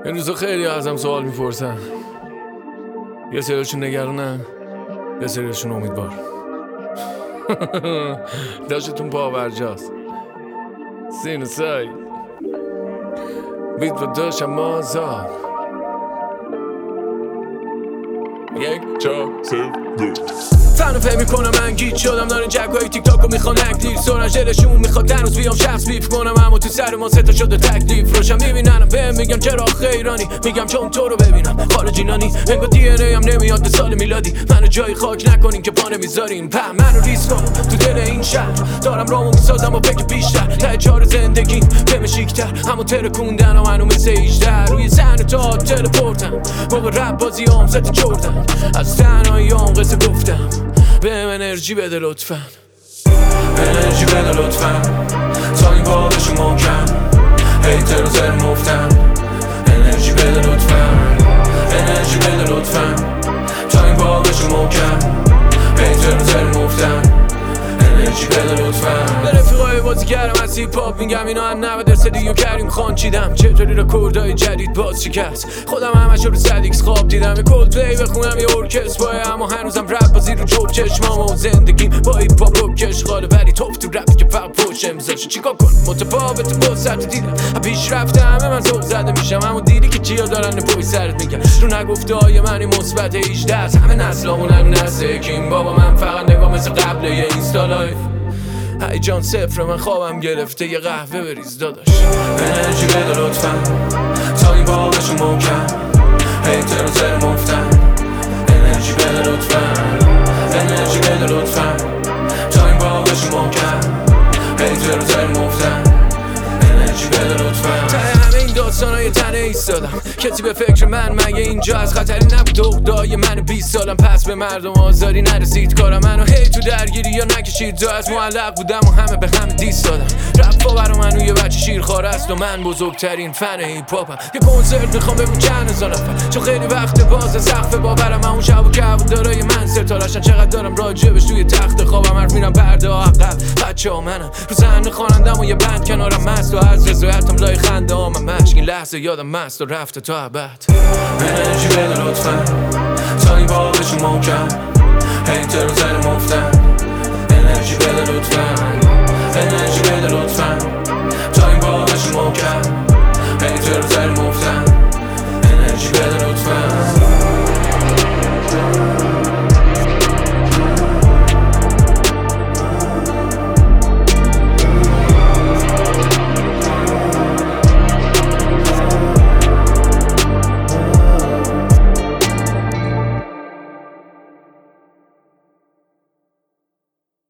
این روزا خیلی ازم سوال میپرسن، یه سریشون نگرانن، یه سریشون امیدوار. داشتون پاورجاست سین و سای بیت و داشتم مازاد 1 4 3 فن و فهم میکنم من گیت شدم دارن جگوهای تیک تاک رو میخوان اکتیو سرنجلشون میخواد هنوز بیام شخص بیف کنم اما تو سر ما ستا شده تکلیف روشم میبینن بهم میگم چرا خیرانی میگم چون تو رو ببینم خارجی نانی انگار دی ان ای هم نمیاد به سال میلادی منو جای خاک نکنین که پا نمیذارین منو ریس کنم تو دل این شهر دارم رامو میسازم و فکر بیشتر ته چار زندگی بهم شیکتر همون ترکوندن و منو مثل 18 روی زن تا تلپورتم موقع رپ بازی هم ست چردم از تنهایی هم قصه گفتم بهم انرژی بده لطفا انرژی بده لطفا تا این بابشو محکم هیتر و زر مفتم انرژی بده لطفا انرژی بده لطفا تا این بابشو محکم هیتر و زر مفتم انرژی بده لطفا به رفیقای بازی کردم از هیپ هاپ میگم اینا هم 90% و کریم خان چیدم چطوری رکوردای جدید باز شکست خودم همش رو صدیکس خواب دیدم یه کولد پلی بخونم یه ارکستر بای اما هنوزم رپ بازی رو جوب چشمام و زندگیم با هیپ هاپ رو کشغاله ولی توف تو رپ که فقط پوش امضاشه چیکار کنم متفاوت با سطح دیدم پیش رفته همه من ذوق زده میشم اما دیدی که چیا دارن پشت سرت میگن رو نگفته های من مثبت 18 همه نسلامون هم نزدیکیم بابا من فقط نگاه مثل قبل یه اینستا لایف هی جان صفر من خوابم گرفته یه قهوه بریز داداش انرژی بده لطفا تا این بابشو محکم هیتر و زر مفتم انرژی بده لطفا انرژی بده لطفا تا این بابشو محکم هیتر و زر مفتم انرژی بده لطفا ته همه این داستانای تنه ایستادم کسی به فکر من مگه اینجا از خطری نبود عقدای من 20 سالم پس به مردم آزاری نرسید کارم منو هی تو درگیری یا نکشید جا از معلق بودم و همه به همه دیست دادم رپ برا منو یه بچه شیرخوار است و من بزرگترین فن هیپ هاپم یه کنسرت میخوام بگو چند هزار نفر چون خیلی وقت باز سقف باورم اون شب و کبودارای من ستاره‌شن چقدر دارم راجبش توی تخت خوابم حرف میرم پرده ها عقب بچه‌ها منم رو صحنه خوانندم و یه بند کنارم مست و از رضایتم لای خنده ها من مشک این لحظه یادم مست و رفته تا ابد انرژی بده لطفا تا این بابشو محکم هیتر و زر مفتم انرژی بده لطفا انرژی بده لطفا تا این بابشو محکم